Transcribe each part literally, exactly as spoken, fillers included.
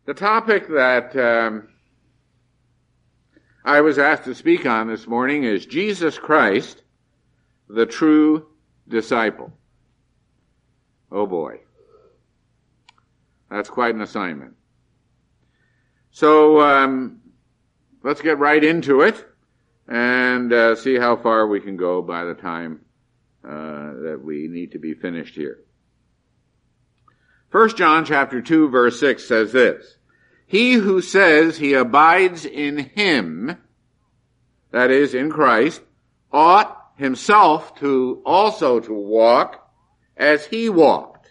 The topic that um, I was asked to speak on this morning is Jesus Christ, the true disciple. Oh boy. That's quite an assignment. So um, let's get right into it and uh, see how far we can go by the time uh, that we need to be finished here. First John chapter two verse six says this: He who says he abides in him, that is, in Christ, ought himself to also to walk as he walked.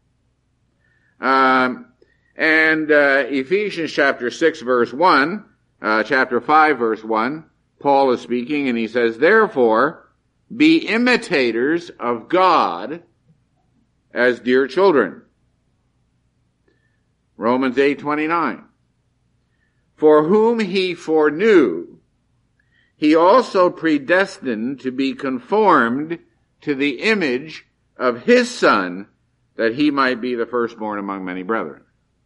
Um, and uh, Ephesians chapter six verse one, uh, chapter five verse one, Paul is speaking and he says, Therefore, be imitators of God as dear children. Romans eight twenty-nine. For whom he foreknew, he also predestined to be conformed to the image of his Son, that he might be the firstborn among many brethren.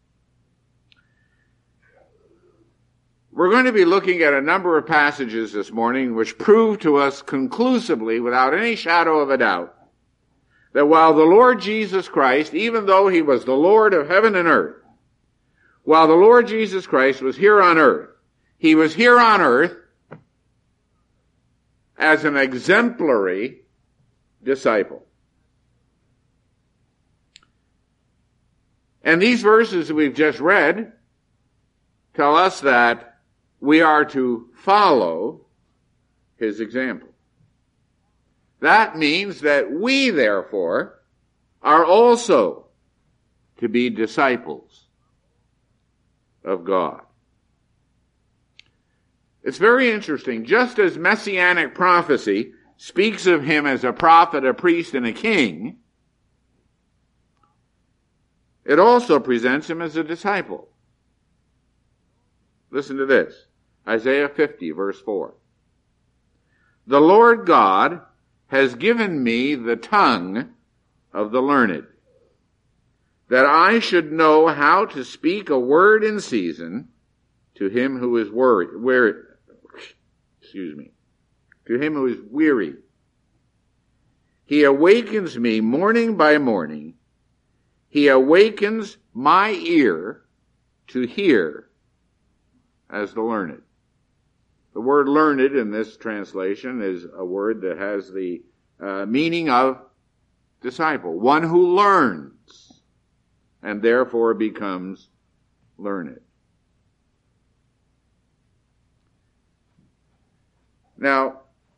We're going to be looking at a number of passages this morning which prove to us conclusively, without any shadow of a doubt, that while the Lord Jesus Christ, even though he was the Lord of heaven and earth, while the Lord Jesus Christ was here on earth, he was here on earth as an exemplary disciple. And these verses that we've just read tell us that we are to follow his example. That means that we, therefore, are also to be disciples of God. It's very interesting. Just as messianic prophecy speaks of him as a prophet, a priest, and a king, it also presents him as a disciple. Listen to this. Isaiah fifty, verse four. The Lord God has given me the tongue of the learned, that I should know how to speak a word in season to him who is worried, weary, excuse me, to him who is weary. He awakens me morning by morning. He awakens my ear to hear as the learned. The word learned in this translation is a word that has the uh, meaning of disciple, one who learns and therefore becomes learned. Now,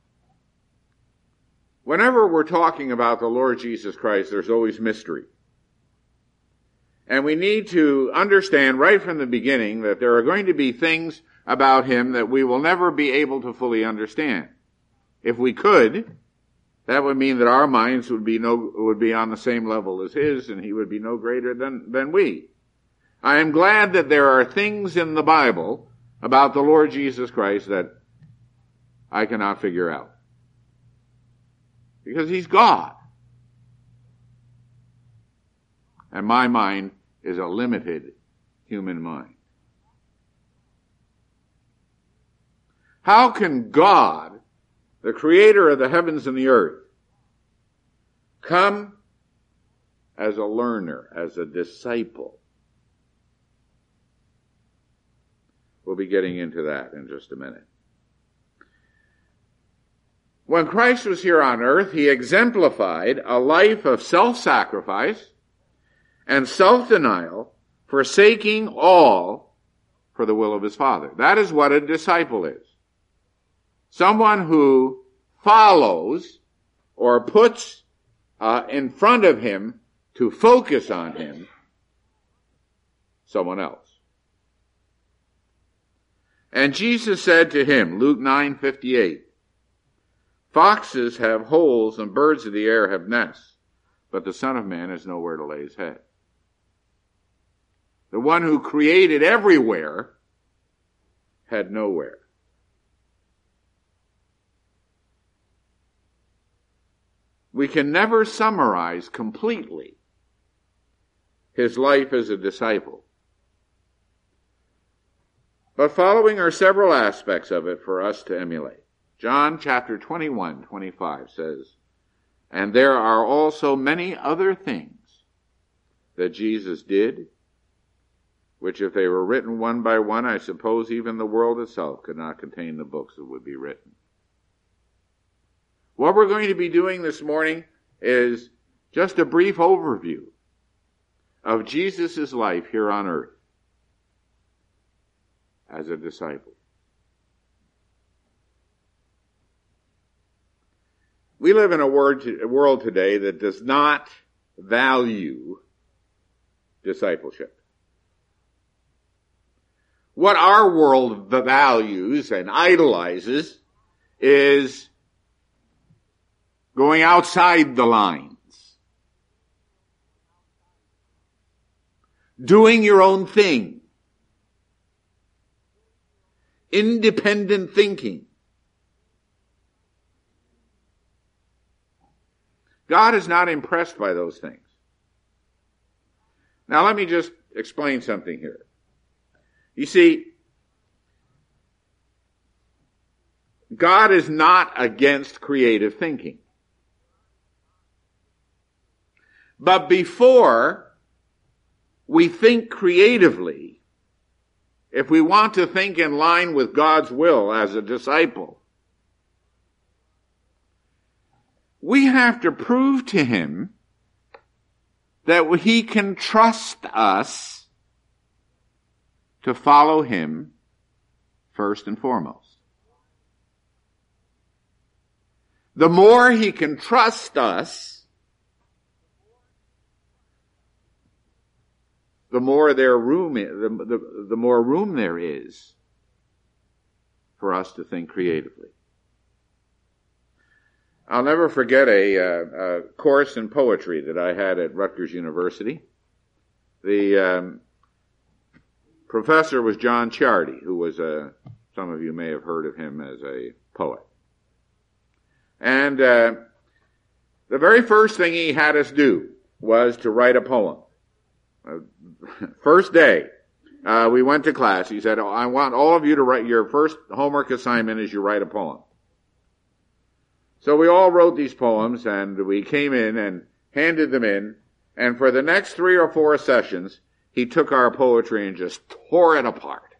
whenever we're talking about the Lord Jesus Christ, there's always mystery. And we need to understand right from the beginning that there are going to be things about him that we will never be able to fully understand. If we could, that would mean that our minds would be no, would be on the same level as his, and he would be no greater than, than we. I am glad that there are things in the Bible about the Lord Jesus Christ that I cannot figure out. Because he's God. And my mind is a limited human mind. How can God, the creator of the heavens and the earth, come as a learner, as a disciple? We'll be getting into that in just a minute. When Christ was here on earth, he exemplified a life of self-sacrifice and self-denial, forsaking all for the will of his Father. That is what a disciple is. Someone who follows or puts uh, in front of him to focus on him someone else. And Jesus said to him, Luke nine fifty-eight, Foxes have holes and birds of the air have nests, but the Son of Man has nowhere to lay his head. The one who created everywhere had nowhere. We can never summarize completely his life as a disciple. But following are several aspects of it for us to emulate. John chapter twenty-one, twenty-five says, "And there are also many other things that Jesus did, which if they were written one by one, I suppose even the world itself could not contain the books that would be written." What we're going to be doing this morning is just a brief overview of Jesus' life here on earth as a disciple. We live in a world today that does not value discipleship. What our world values and idolizes is going outside the lines, doing your own thing, independent thinking. God is not impressed by those things. Now let me just explain something here. You see, God is not against creative thinking. But before we think creatively, if we want to think in line with God's will as a disciple, we have to prove to Him that He can trust us to follow Him first and foremost. The more He can trust us, the more there room, the, the, the more room there is for us to think creatively. I'll never forget a, uh, a course in poetry that I had at Rutgers University. The um, professor was John Ciardi, who was a, some of you may have heard of him as a poet. And uh, the very first thing he had us do was to write a poem. Uh, first day, uh, we went to class. He said, oh, I want all of you to write, your first homework assignment is you write a poem. So we all wrote these poems, and we came in and handed them in, and for the next three or four sessions, he took our poetry and just tore it apart.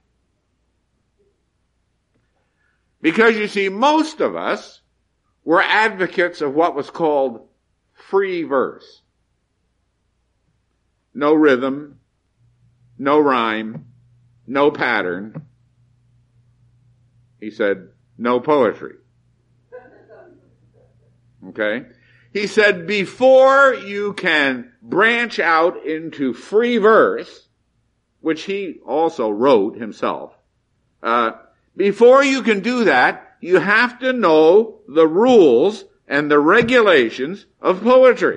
Because you see, most of us were advocates of what was called free verse. No rhythm, no rhyme, no pattern. He said, no poetry. Okay? He said, before you can branch out into free verse, which he also wrote himself, uh, before you can do that, you have to know the rules and the regulations of poetry.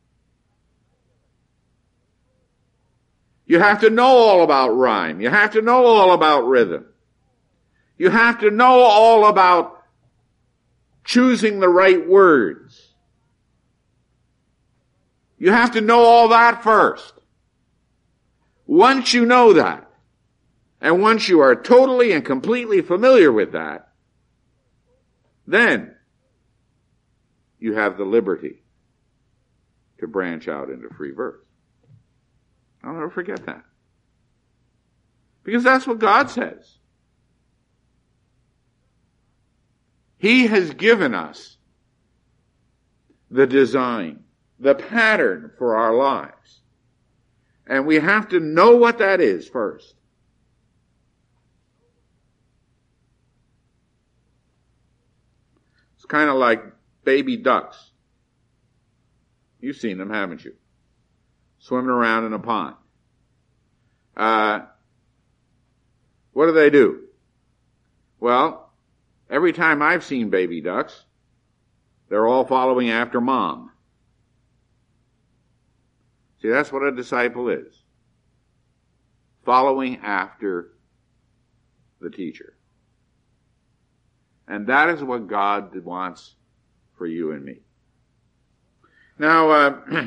You have to know all about rhyme. You have to know all about rhythm. You have to know all about choosing the right words. You have to know all that first. Once you know that, and once you are totally and completely familiar with that, then you have the liberty to branch out into free verse. I'll never forget that. Because that's what God says. He has given us the design, the pattern for our lives. And we have to know what that is first. It's kind of like baby ducks. You've seen them, haven't you? Swimming around in a pond. Uh, what do they do? Well, every time I've seen baby ducks, they're all following after mom. See, that's what a disciple is. Following after the teacher. And that is what God wants for you and me. Now, uh,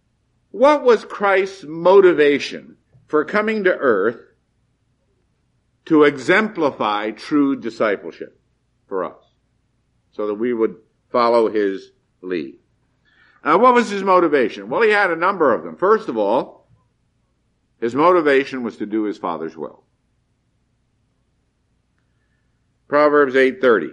what was Christ's motivation for coming to earth to exemplify true discipleship for us, so that we would follow his lead. Now, what was his motivation? Well, he had a number of them. First of all, his motivation was to do his Father's will. Proverbs eight thirty.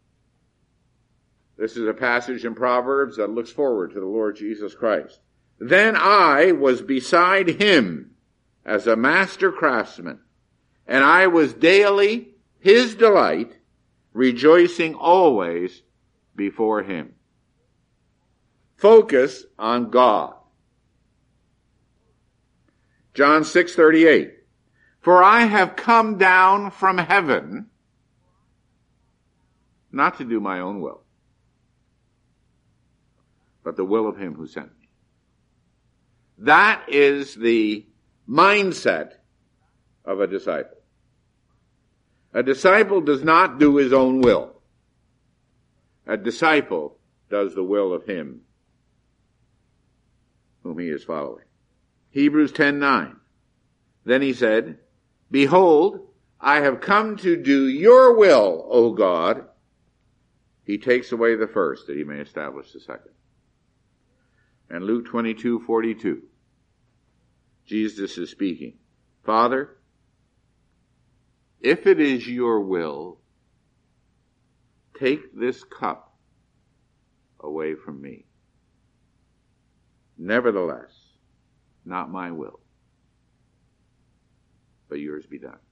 This is a passage in Proverbs that looks forward to the Lord Jesus Christ. Then I was beside him as a master craftsman, and I was daily his delight, rejoicing always before him. Focus on God. John six thirty-eight. For I have come down from heaven not to do my own will, but the will of him who sent me. That is the mindset of a disciple. A disciple does not do his own will. A disciple does the will of him whom he is following. Hebrews ten nine. Then he said, Behold, I have come to do your will, O God. He takes away the first that he may establish the second. And Luke twenty-two forty-two. Jesus is speaking. Father, if it is your will, take this cup away from me. Nevertheless, not my will, but yours be done.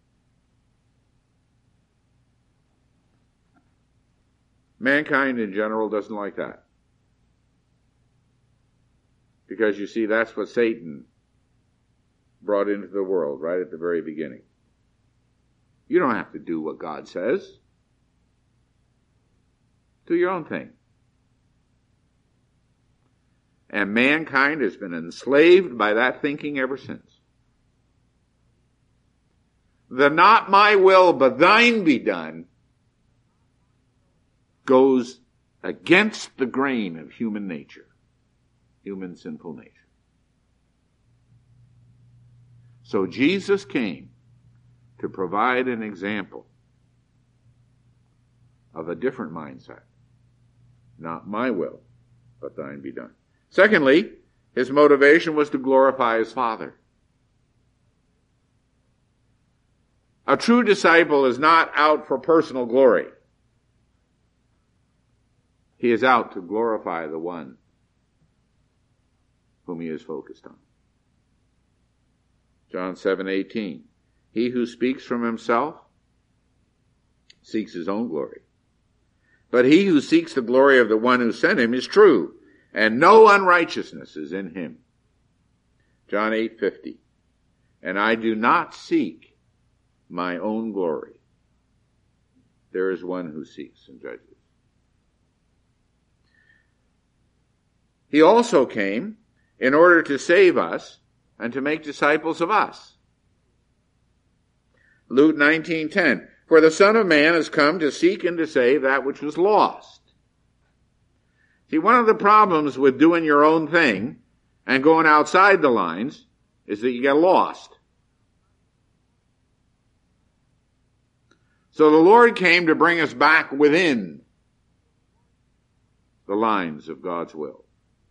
Mankind in general doesn't like that. Because you see, that's what Satan brought into the world right at the very beginning. You don't have to do what God says. Do your own thing. And mankind has been enslaved by that thinking ever since. The not my will but thine be done goes against the grain of human nature, human sinful nature. So Jesus came to provide an example of a different mindset. Not my will, but thine be done. Secondly, his motivation was to glorify his Father. A true disciple is not out for personal glory. He is out to glorify the one whom he is focused on. John seven eighteen. He who speaks from himself seeks his own glory. But he who seeks the glory of the one who sent him is true, and no unrighteousness is in him. John eight fifty. And I do not seek my own glory. There is one who seeks and judges. He also came in order to save us and to make disciples of us. Luke nineteen ten. For the Son of Man has come to seek and to save that which was lost. See, one of the problems with doing your own thing and going outside the lines is that you get lost. So the Lord came to bring us back within the lines of God's will.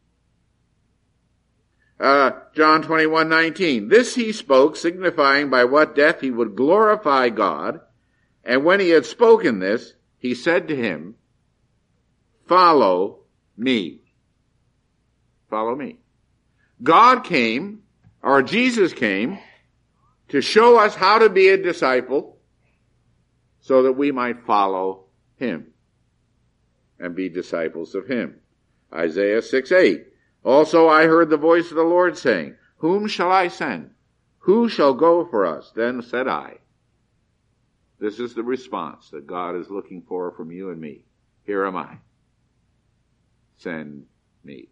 Uh, John twenty-one nineteen. This he spoke, signifying by what death he would glorify God. And when he had spoken this, he said to him, Follow me. Follow me. God came, or Jesus came, to show us how to be a disciple so that we might follow him and be disciples of him. Isaiah six eight. Also I heard the voice of the Lord saying, Whom shall I send? Who shall go for us? Then said I. This is the response that God is looking for from you and me. Here am I. Send me.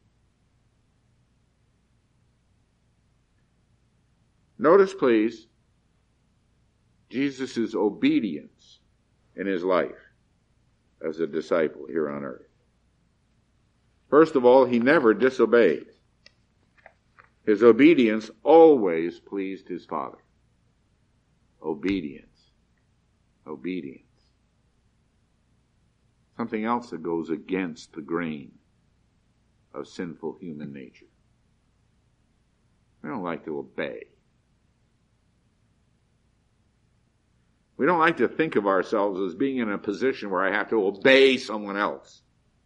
Notice, please, Jesus' obedience in his life as a disciple here on earth. First of all, he never disobeyed. His obedience always pleased his Father. Obedience Obedience. Something else that goes against the grain of sinful human nature. We don't like to obey. We don't like to think of ourselves as being in a position where I have to obey someone else.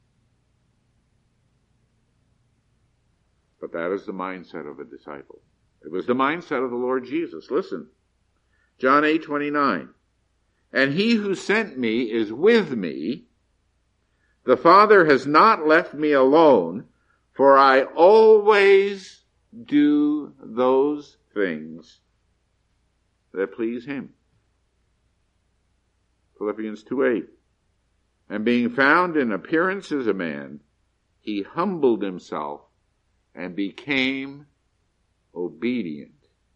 But that is the mindset of a disciple. It was the mindset of the Lord Jesus. Listen, John eight twenty-nine. And he who sent me is with me. The Father has not left me alone, for I always do those things that please him. Philippians two eight. And being found in appearance as a man, he humbled himself and became obedient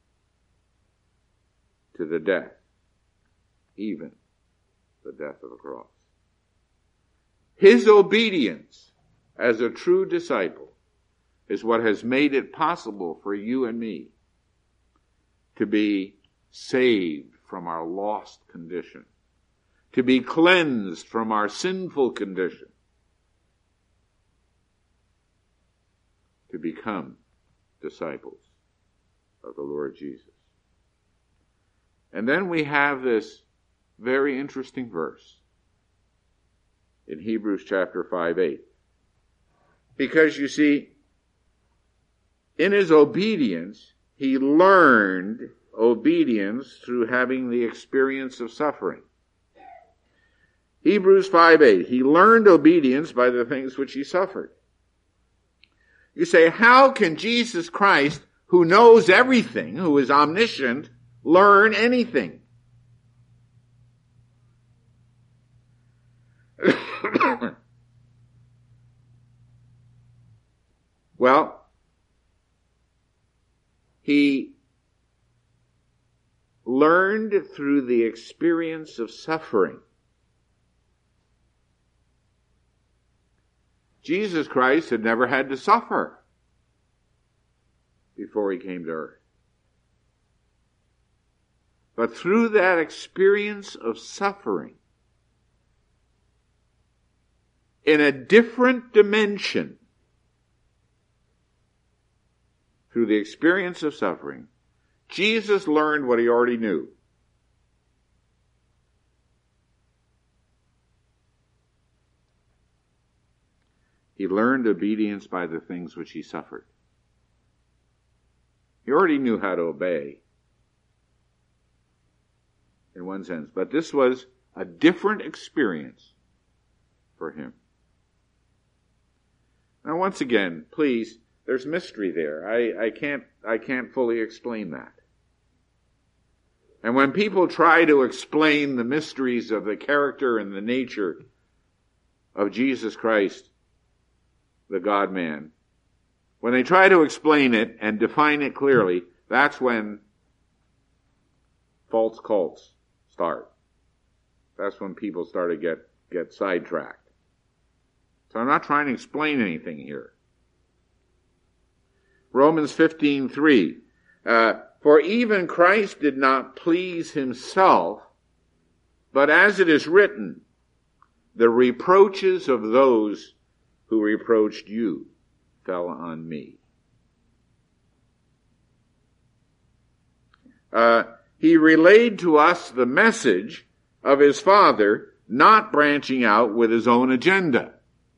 to the death, even the death of the cross. His obedience as a true disciple is what has made it possible for you and me to be saved from our lost condition, to be cleansed from our sinful condition, to become disciples of the Lord Jesus. And then we have this very interesting verse in Hebrews chapter five eight. Because you see, in his obedience, he learned obedience through having the experience of suffering. Hebrews five eight, he learned obedience by the things which he suffered. You say, how can Jesus Christ, who knows everything, who is omniscient, learn anything? Well, he learned through the experience of suffering. Jesus Christ had never had to suffer before he came to earth. But through that experience of suffering, in a different dimension, through the experience of suffering, Jesus learned what he already knew. He learned obedience by the things which he suffered. He already knew how to obey, in one sense, but this was a different experience for him. Now, once again, please, there's mystery there. I, I can't, I can't fully explain that. And when people try to explain the mysteries of the character and the nature of Jesus Christ, the God-man, when they try to explain it and define it clearly, that's when false cults start. That's when people start to get, get sidetracked. So I'm not trying to explain anything here. Romans fifteen three. Uh, For even Christ did not please himself, but as it is written, the reproaches of those who reproached you fell on me. Uh, he relayed to us the message of his Father, not branching out with his own agenda.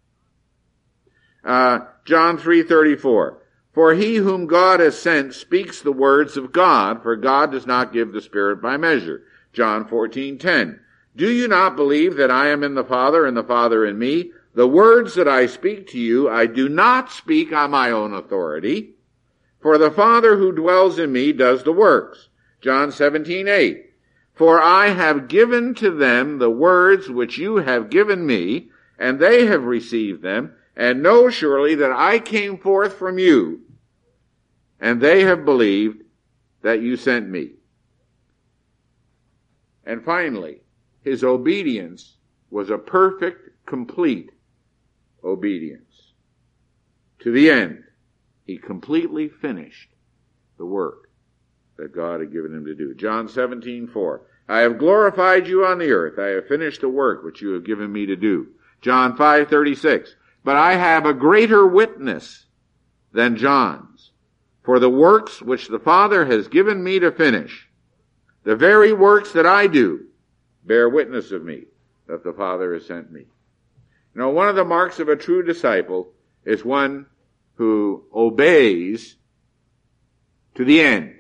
Uh, John three thirty-four. For he whom God has sent speaks the words of God, for God does not give the Spirit by measure. John fourteen ten. Do you not believe that I am in the Father and the Father in me? The words that I speak to you, I do not speak on my own authority, for the Father who dwells in me does the works. John seventeen eight. For I have given to them the words which you have given me, and they have received them, and know surely that I came forth from you, and they have believed that you sent me. And finally, his obedience was a perfect, complete obedience. To the end, he completely finished the work that God had given him to do. John seventeen four. I have glorified you on the earth. I have finished the work which you have given me to do. John five thirty-six. But I have a greater witness than John's, for the works which the Father has given me to finish, the very works that I do, bear witness of me, that the Father has sent me. You know, one of the marks of a true disciple is one who obeys to the end.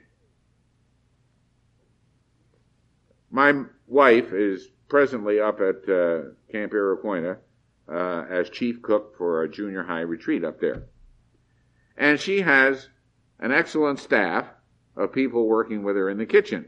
My wife is presently up at uh, Camp Iroquois uh, as chief cook for a junior high retreat up there. And she has an excellent staff of people working with her in the kitchen.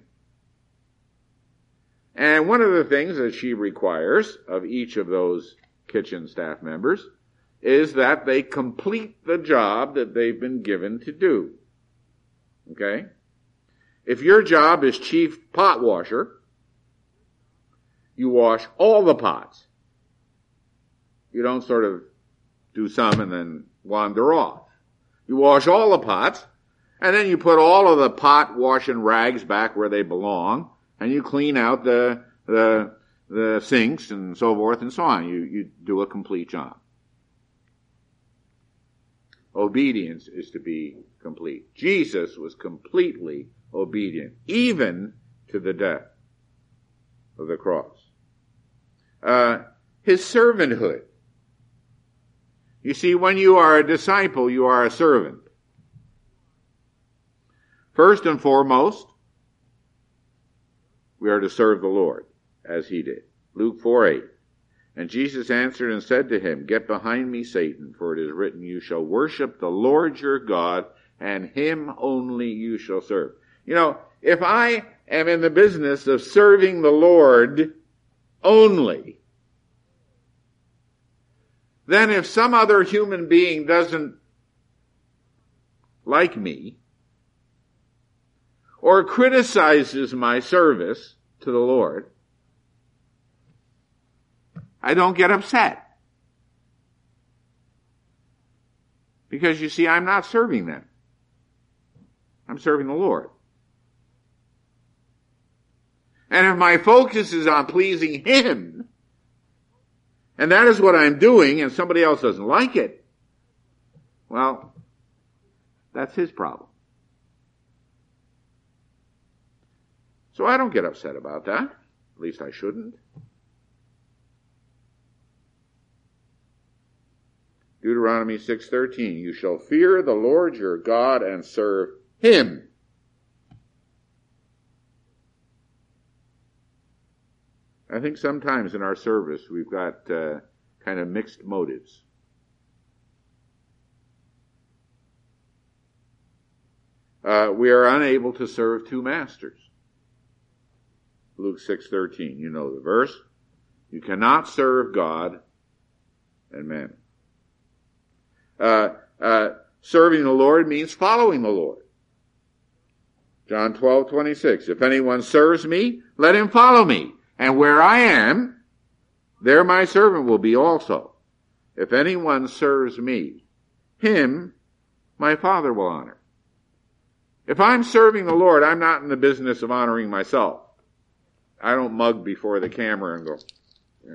And one of the things that she requires of each of those kitchen staff members is that they complete the job that they've been given to do. Okay? If your job is chief pot washer, you wash all the pots. You don't sort of do some and then wander off. You wash all the pots, and then you put all of the pot washing rags back where they belong, and you clean out the the the sinks and so forth and so on. You you do a complete job. Obedience is to be complete. Jesus was completely obedient, even to the death of the cross. Uh, his servanthood. You see, when you are a disciple, you are a servant. First and foremost, we are to serve the Lord, as he did. Luke four eight. And Jesus answered and said to him, Get behind me, Satan, for it is written, You shall worship the Lord your God, and him only you shall serve. You know, if I am in the business of serving the Lord only, then if some other human being doesn't like me or criticizes my service to the Lord, I don't get upset. Because you see, I'm not serving them. I'm serving the Lord. And if my focus is on pleasing him, and that is what I'm doing, and somebody else doesn't like it, well, that's his problem. So I don't get upset about that. At least I shouldn't. Deuteronomy six thirteen, You shall fear the Lord your God and serve him. I think sometimes in our service we've got uh, kind of mixed motives. Uh, we are unable to serve two masters. Luke six thirteen, you know the verse. You cannot serve God and mammon. Uh, uh, serving the Lord means following the Lord. John twelve twenty-six, If anyone serves me, let him follow me. And where I am, there my servant will be also. If anyone serves me, him my Father will honor. If I'm serving the Lord, I'm not in the business of honoring myself. I don't mug before the camera and go, yeah.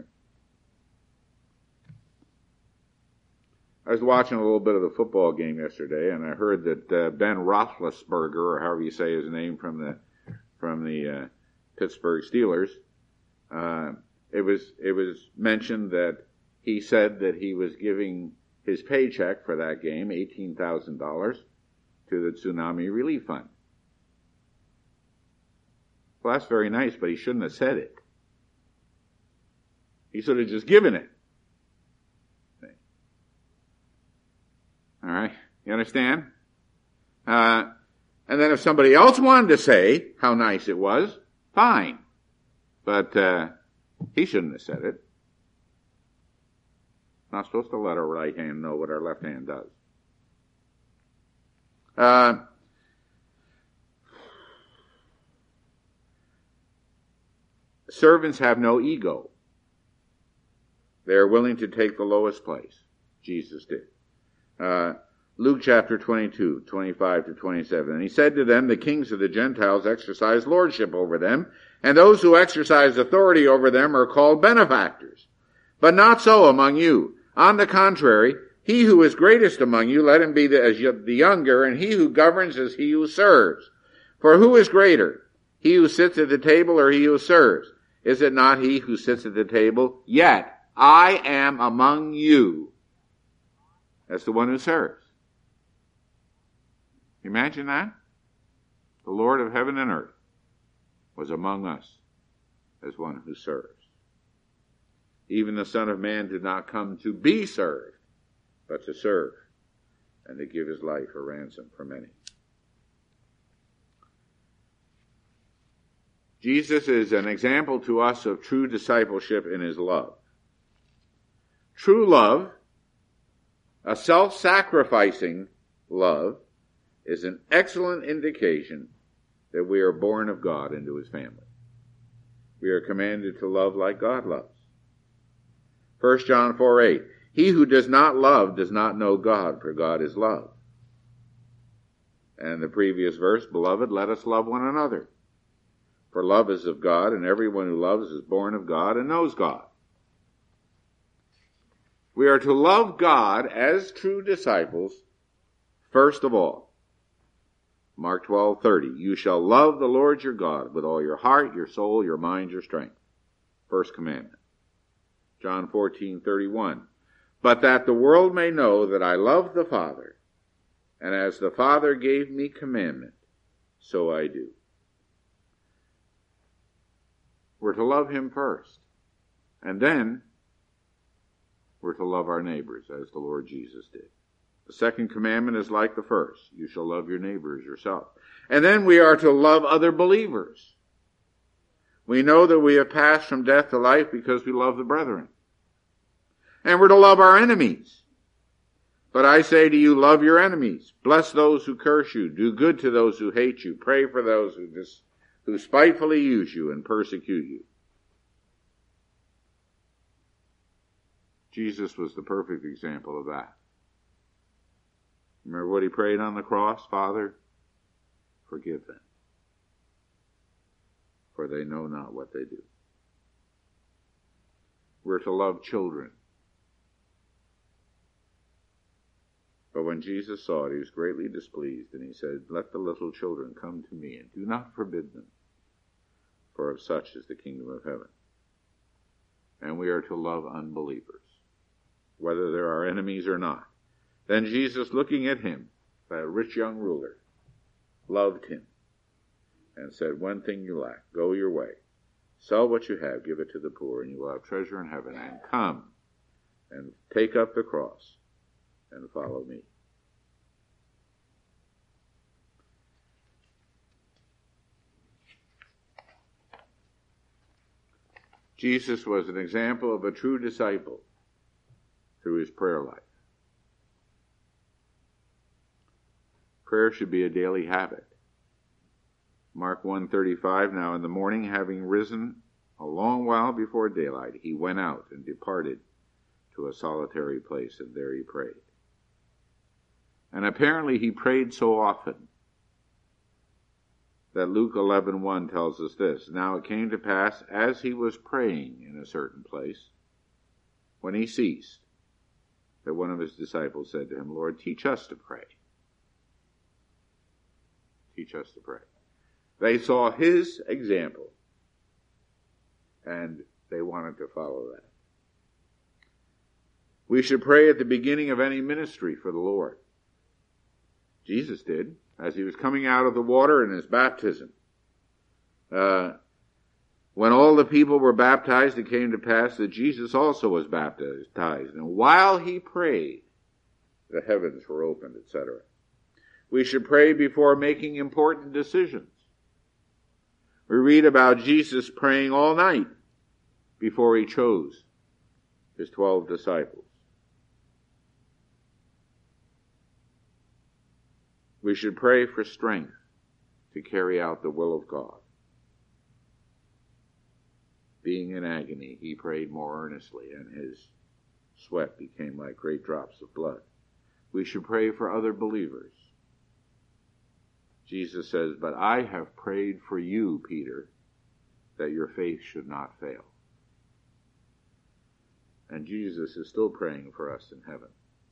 I was watching a little bit of the football game yesterday, and I heard that uh, Ben Roethlisberger, or however you say his name, from the from the uh, Pittsburgh Steelers, Uh, it was, it was mentioned that he said that he was giving his paycheck for that game, eighteen thousand dollars, to the Tsunami Relief Fund. Well, that's very nice, but he shouldn't have said it. He should have just given it. All right? You understand? Uh, and then if somebody else wanted to say how nice it was, fine. But uh, he shouldn't have said it. Not supposed to let our right hand know what our left hand does. Uh, servants have no ego. They are willing to take the lowest place. Jesus did. Uh, Luke chapter twenty-two, twenty-five to twenty-seven. And he said to them, the kings of the Gentiles exercise lordship over them, and those who exercise authority over them are called benefactors. But not so among you. On the contrary, he who is greatest among you, let him be the, as the younger, and he who governs as he who serves. For who is greater, he who sits at the table or he who serves? Is it not he who sits at the table? Yet I am among you as the one who serves. Imagine that. The Lord of heaven and earth was among us as one who serves. Even the Son of Man did not come to be served, but to serve and to give his life a ransom for many. Jesus is an example to us of true discipleship in his love. True love, a self-sacrificing love, is an excellent indication that we are born of God into his family. We are commanded to love like God loves. First John four eight, he who does not love does not know God, for God is love. And in the previous verse, beloved, let us love one another. For love is of God, and everyone who loves is born of God and knows God. We are to love God as true disciples, first of all. Mark twelve thirty, you shall love the Lord your God with all your heart, your soul, your mind, your strength. First commandment. John fourteen thirty-one, but that the world may know that I love the Father, and as the Father gave me commandment, so I do. We're to love him first, and then we're to love our neighbors as the Lord Jesus did. The second commandment is like the first. You shall love your neighbor as yourself. And then we are to love other believers. We know that we have passed from death to life because we love the brethren. And we're to love our enemies. But I say to you, love your enemies. Bless those who curse you. Do good to those who hate you. Pray for those who dis- who spitefully use you and persecute you. Jesus was the perfect example of that. Remember what he prayed on the cross? Father, forgive them, for they know not what they do. We're to love children. But when Jesus saw it, he was greatly displeased, and he said, let the little children come to me, and do not forbid them, for of such is the kingdom of heaven. And we are to love unbelievers, whether they're our enemies or not. Then Jesus, looking at him, that rich young ruler, loved him, and said, one thing you lack, go your way, sell what you have, give it to the poor, and you will have treasure in heaven, and come and take up the cross and follow me. Jesus was an example of a true disciple through his prayer life. Prayer should be a daily habit. Mark one thirty-five, now in the morning, having risen a long while before daylight, he went out and departed to a solitary place, and there he prayed. And apparently he prayed so often that Luke eleven one tells us this. Now it came to pass, as he was praying in a certain place, when he ceased, that one of his disciples said to him, Lord, teach us to pray. Teach us to pray. They saw his example, and they wanted to follow that. We should pray at the beginning of any ministry for the Lord. Jesus did, as he was coming out of the water in his baptism. Uh, when all the people were baptized, it came to pass that Jesus also was baptized. And while he prayed, the heavens were opened, et cetera. We should pray before making important decisions. We read about Jesus praying all night before he chose his twelve disciples. We should pray for strength to carry out the will of God. Being in agony, he prayed more earnestly, and his sweat became like great drops of blood. we should pray for other believers. Jesus says, but I have prayed for you, Peter, that your faith should not fail. And Jesus is still praying for us in heaven.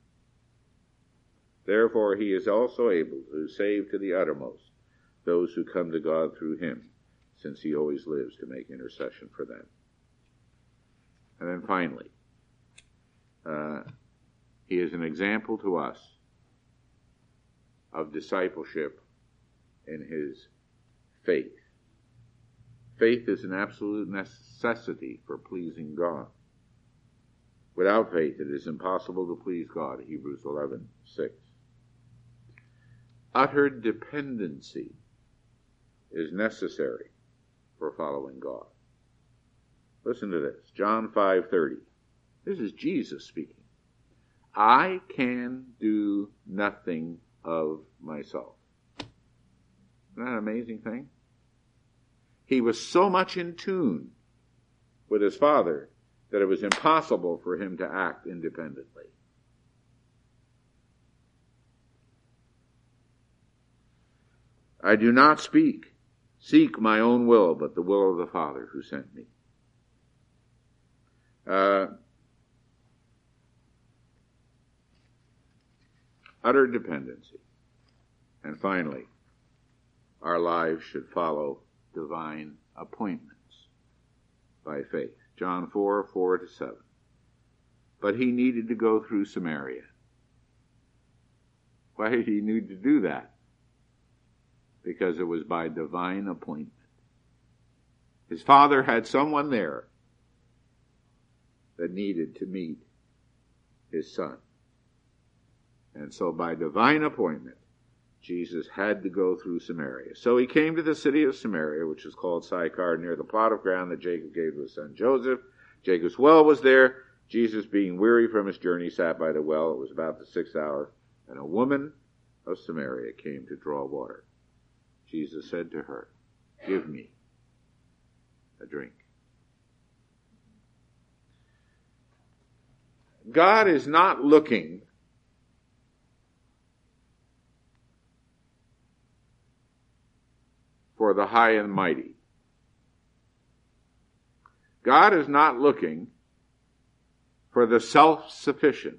Therefore, he is also able to save to the uttermost those who come to God through him, since he always lives to make intercession for them. And then finally, uh, he is an example to us of discipleship in his faith. Faith is an absolute necessity for pleasing God. Without faith, it is impossible to please God, Hebrews eleven six. Utter dependency is necessary for following God. Listen to this, John five thirty. This is Jesus speaking. I can do nothing of myself. Isn't that an amazing thing? He was so much in tune with his Father that it was impossible for him to act independently. I do not speak, seek my own will, but the will of the Father who sent me. Uh, utter dependency. And finally, our lives should follow divine appointments by faith. John four, four to seven. But he needed to go through Samaria. Why did he need to do that? Because it was by divine appointment. His Father had someone there that needed to meet his Son. And so by divine appointment, Jesus had to go through Samaria. So he came to the city of Samaria, which is called Sychar, near the plot of ground that Jacob gave to his son Joseph. Jacob's well was there. Jesus, being weary from his journey, sat by the well. It was about the sixth hour, and a woman of Samaria came to draw water. Jesus said to her, give me a drink. God is not looking for the high and mighty. God is not looking for the self-sufficient.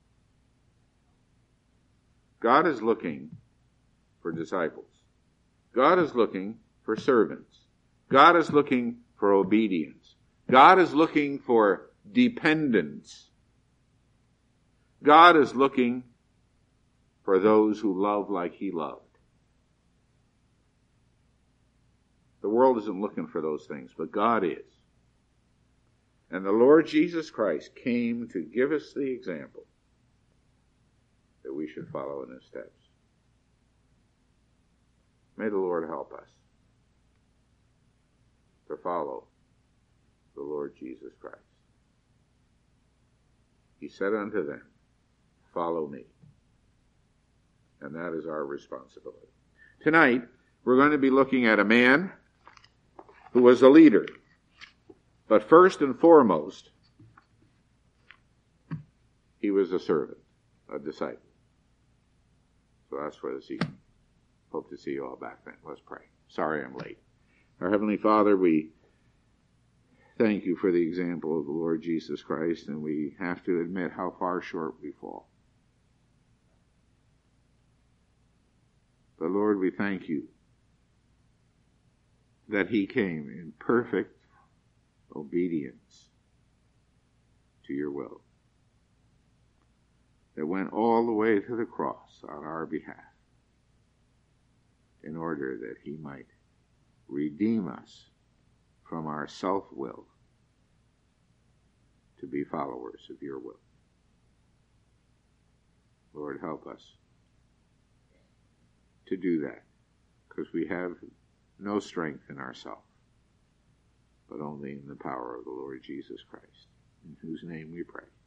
God is looking for disciples. God is looking for servants. God is looking for obedience. God is looking for dependence. God is looking for those who love like he loved. The world isn't looking for those things, but God is. And the Lord Jesus Christ came to give us the example that we should follow in his steps. May the Lord help us to follow the Lord Jesus Christ. He said unto them, follow me. And that is our responsibility. Tonight, we're going to be looking at a man who was a leader. But first and foremost, he was a servant, a disciple. So that's for this evening. Hope to see you all back then. Let's pray. Sorry I'm late. Our Heavenly Father, we thank you for the example of the Lord Jesus Christ, and we have to admit how far short we fall. But Lord, we thank you that he came in perfect obedience to your will, that went all the way to the cross on our behalf in order that he might redeem us from our self-will to be followers of your will. Lord, help us to do that, because we have no strength in ourselves, but only in the power of the Lord Jesus Christ, in whose name we pray.